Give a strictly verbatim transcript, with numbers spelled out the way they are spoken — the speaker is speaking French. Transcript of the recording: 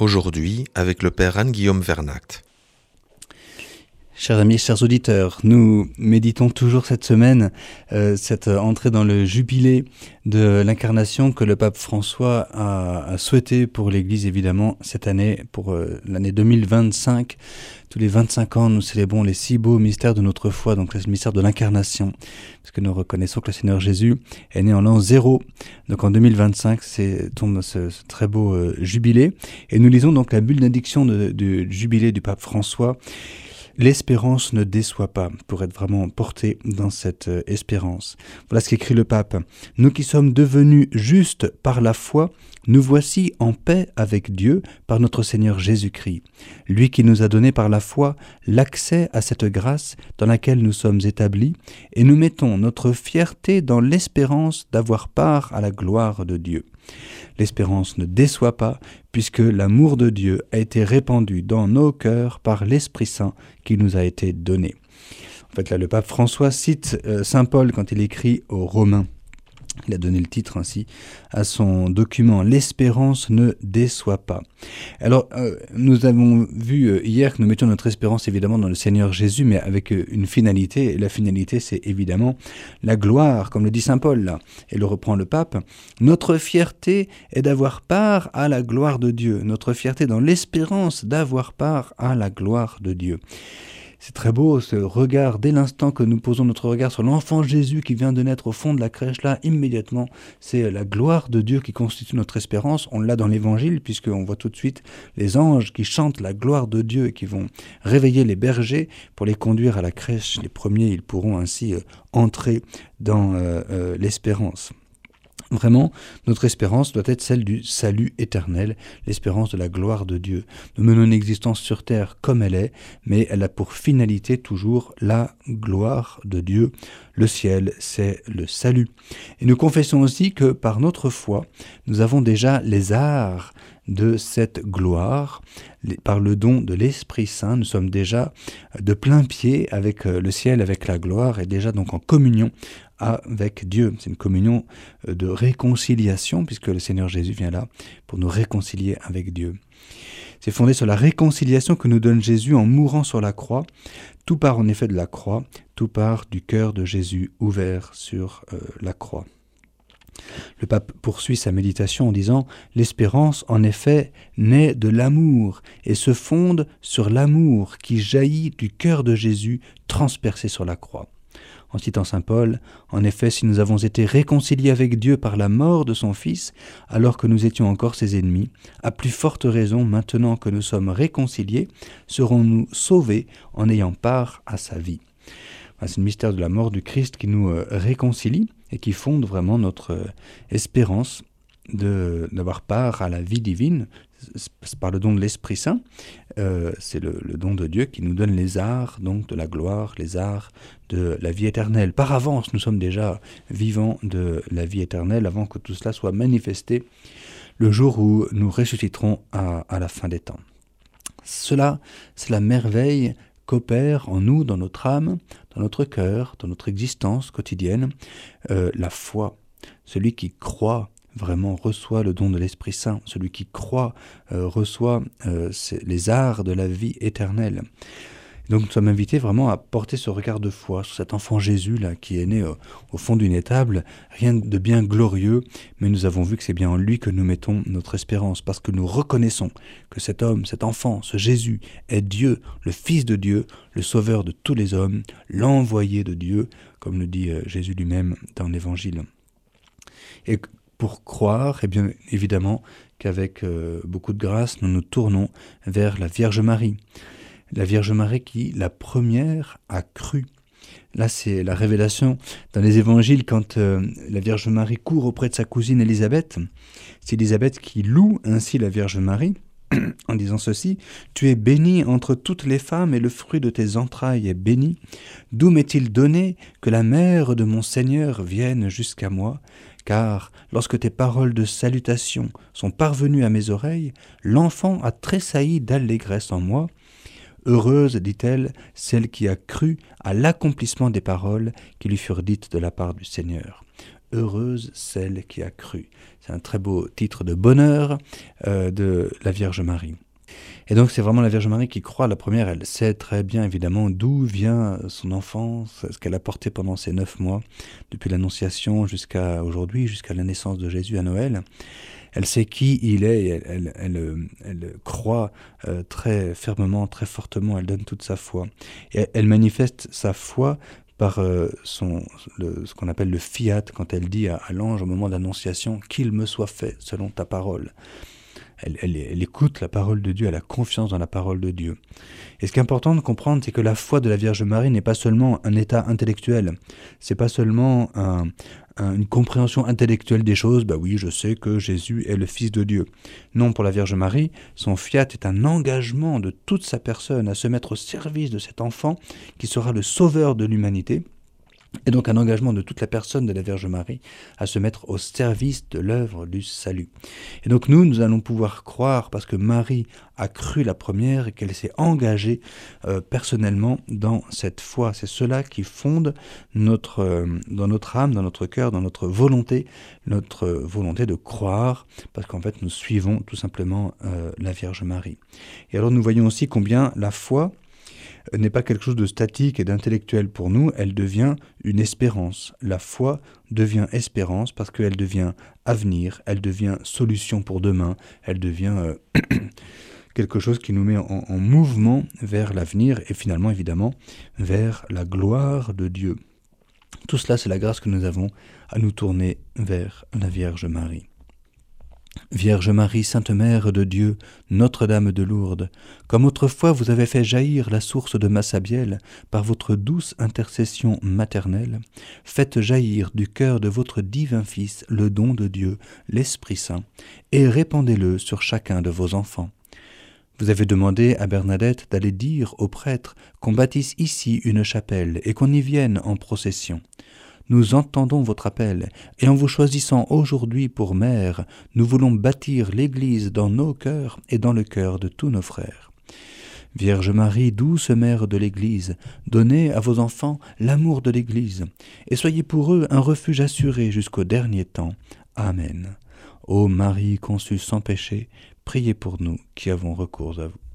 aujourd'hui avec le Père Anne-Guillaume Vernacht. Chers amis, chers auditeurs, nous méditons toujours cette semaine euh, cette entrée dans le jubilé de l'incarnation que le pape François a, a souhaité pour l'Église, évidemment, cette année, pour euh, l'année deux mille vingt-cinq. Tous les vingt-cinq ans, nous célébrons les six beaux mystères de notre foi, donc le mystère de l'incarnation, parce que nous reconnaissons que le Seigneur Jésus est né en l'an zéro. Donc en deux mille vingt-cinq, c'est tombe ce, ce très beau euh, jubilé. Et nous lisons donc la bénédiction de, de, du jubilé du pape François. L'espérance ne déçoit pas, pour être vraiment porté dans cette euh, espérance. Voilà ce qu'écrit le pape. Nous qui sommes devenus justes par la foi, nous voici en paix avec Dieu par notre Seigneur Jésus-Christ. Lui qui nous a donné par la foi l'accès à cette grâce dans laquelle nous sommes établis, et nous mettons notre fierté dans l'espérance d'avoir part à la gloire de Dieu. L'espérance ne déçoit pas, puisque l'amour de Dieu a été répandu dans nos cœurs par l'Esprit Saint qui nous a été donné. En fait, là, le pape François cite euh, saint Paul quand il écrit aux Romains. Il a donné le titre ainsi à son document « L'espérance ne déçoit pas ». Alors, euh, nous avons vu euh, hier que nous mettions notre espérance évidemment dans le Seigneur Jésus, mais avec euh, une finalité. Et la finalité, c'est évidemment la gloire, comme le dit saint Paul là, et le reprend le pape. Notre fierté est d'avoir part à la gloire de Dieu. Notre fierté dans l'espérance d'avoir part à la gloire de Dieu. C'est très beau ce regard, dès l'instant que nous posons notre regard sur l'enfant Jésus qui vient de naître au fond de la crèche, là, immédiatement, c'est la gloire de Dieu qui constitue notre espérance. On l'a dans l'Évangile, puisqu'on voit tout de suite les anges qui chantent la gloire de Dieu et qui vont réveiller les bergers pour les conduire à la crèche. Les premiers, ils pourront ainsi euh, entrer dans euh, euh, l'espérance. Vraiment, notre espérance doit être celle du salut éternel, l'espérance de la gloire de Dieu. Nous menons une existence sur terre comme elle est, mais elle a pour finalité toujours la gloire de Dieu. Le ciel, c'est le salut. Et nous confessons aussi que par notre foi, nous avons déjà les arts de cette gloire. Par le don de l'Esprit Saint, nous sommes déjà de plein pied avec le ciel, avec la gloire, et déjà donc en communion avec Dieu. C'est une communion de réconciliation, puisque le Seigneur Jésus vient là pour nous réconcilier avec Dieu. C'est fondé sur la réconciliation que nous donne Jésus en mourant sur la croix. Tout part en effet de la croix, tout part du cœur de Jésus ouvert sur euh, la croix. Le pape poursuit sa méditation en disant « L'espérance, en effet, naît de l'amour et se fonde sur l'amour qui jaillit du cœur de Jésus transpercé sur la croix. » En citant saint Paul, « En effet, si nous avons été réconciliés avec Dieu par la mort de son Fils, alors que nous étions encore ses ennemis, à plus forte raison, maintenant que nous sommes réconciliés, serons-nous sauvés en ayant part à sa vie. » C'est le mystère de la mort du Christ qui nous réconcilie et qui fonde vraiment notre espérance de, d'avoir part à la vie divine. C'est par le don de l'Esprit Saint, euh, c'est le, le don de Dieu qui nous donne les arts donc de la gloire, les arts de la vie éternelle. Par avance, nous sommes déjà vivants de la vie éternelle avant que tout cela soit manifesté le jour où nous ressusciterons à, à la fin des temps. Cela, c'est la merveille qu'opère en nous, dans notre âme, dans notre cœur, dans notre existence quotidienne, euh, la foi. Celui qui croit vraiment reçoit le don de l'Esprit Saint. Celui qui croit euh, reçoit euh, les arts de la vie éternelle. Donc nous sommes invités vraiment à porter ce regard de foi sur cet enfant Jésus là qui est né au, au fond d'une étable, rien de bien glorieux, mais nous avons vu que c'est bien en lui que nous mettons notre espérance, parce que nous reconnaissons que cet homme, cet enfant, ce Jésus est Dieu, le Fils de Dieu, le Sauveur de tous les hommes, l'envoyé de Dieu, comme le dit euh, Jésus lui-même dans l'Évangile. Et pour croire, eh bien évidemment qu'avec euh, beaucoup de grâce, nous nous tournons vers la Vierge Marie. La Vierge Marie qui, la première, a cru. Là, c'est la révélation dans les évangiles quand euh, la Vierge Marie court auprès de sa cousine Élisabeth. C'est Élisabeth qui loue ainsi la Vierge Marie en disant ceci « Tu es bénie entre toutes les femmes et le fruit de tes entrailles est béni. D'où m'est-il donné que la mère de mon Seigneur vienne jusqu'à moi ? Car lorsque tes paroles de salutation sont parvenues à mes oreilles, l'enfant a tressailli d'allégresse en moi. Heureuse, dit-elle, celle qui a cru à l'accomplissement des paroles qui lui furent dites de la part du Seigneur. heureuse celle qui a cru. C'est un très beau titre de bonheur euh, de la Vierge Marie. Et donc c'est vraiment la Vierge Marie qui croit. La première, elle sait très bien évidemment d'où vient son enfance, ce qu'elle a porté pendant ces neuf mois, depuis l'Annonciation jusqu'à aujourd'hui, jusqu'à la naissance de Jésus à Noël. Elle sait qui il est, et elle, elle, elle, elle croit euh, très fermement, très fortement, elle donne toute sa foi. Et elle manifeste sa foi par euh, son, le, ce qu'on appelle le fiat, quand elle dit à, à l'ange au moment de l'Annonciation « qu'il me soit fait selon ta parole ». Elle, elle, elle écoute la parole de Dieu, elle a confiance dans la parole de Dieu. Et ce qui est important de comprendre, c'est que la foi de la Vierge Marie n'est pas seulement un état intellectuel, c'est pas seulement un, un, une compréhension intellectuelle des choses, bah oui, je sais que Jésus est le Fils de Dieu. Non, pour la Vierge Marie, son fiat est un engagement de toute sa personne à se mettre au service de cet enfant qui sera le sauveur de l'humanité. Et donc un engagement de toute la personne de la Vierge Marie à se mettre au service de l'œuvre du salut. Et donc nous, nous allons pouvoir croire parce que Marie a cru la première et qu'elle s'est engagée euh, personnellement dans cette foi. C'est cela qui fonde notre, euh, dans notre âme, dans notre cœur, dans notre volonté, notre volonté de croire, parce qu'en fait nous suivons tout simplement euh, la Vierge Marie. Et alors nous voyons aussi combien la foi n'est pas quelque chose de statique et d'intellectuel pour nous, elle devient une espérance. La foi devient espérance parce qu'elle devient avenir, elle devient solution pour demain, elle devient euh, quelque chose qui nous met en, en mouvement vers l'avenir et finalement évidemment vers la gloire de Dieu. Tout cela, c'est la grâce que nous avons à nous tourner vers la Vierge Marie. Vierge Marie, Sainte Mère de Dieu, Notre-Dame de Lourdes, comme autrefois vous avez fait jaillir la source de Massabielle par votre douce intercession maternelle, faites jaillir du cœur de votre divin Fils le don de Dieu, l'Esprit Saint, et répandez-le sur chacun de vos enfants. Vous avez demandé à Bernadette d'aller dire aux prêtres qu'on bâtisse ici une chapelle et qu'on y vienne en procession. Nous entendons votre appel, et en vous choisissant aujourd'hui pour mère, nous voulons bâtir l'Église dans nos cœurs et dans le cœur de tous nos frères. Vierge Marie, douce mère de l'Église, donnez à vos enfants l'amour de l'Église, et soyez pour eux un refuge assuré jusqu'au dernier temps. Amen. Ô Marie conçue sans péché, priez pour nous qui avons recours à vous.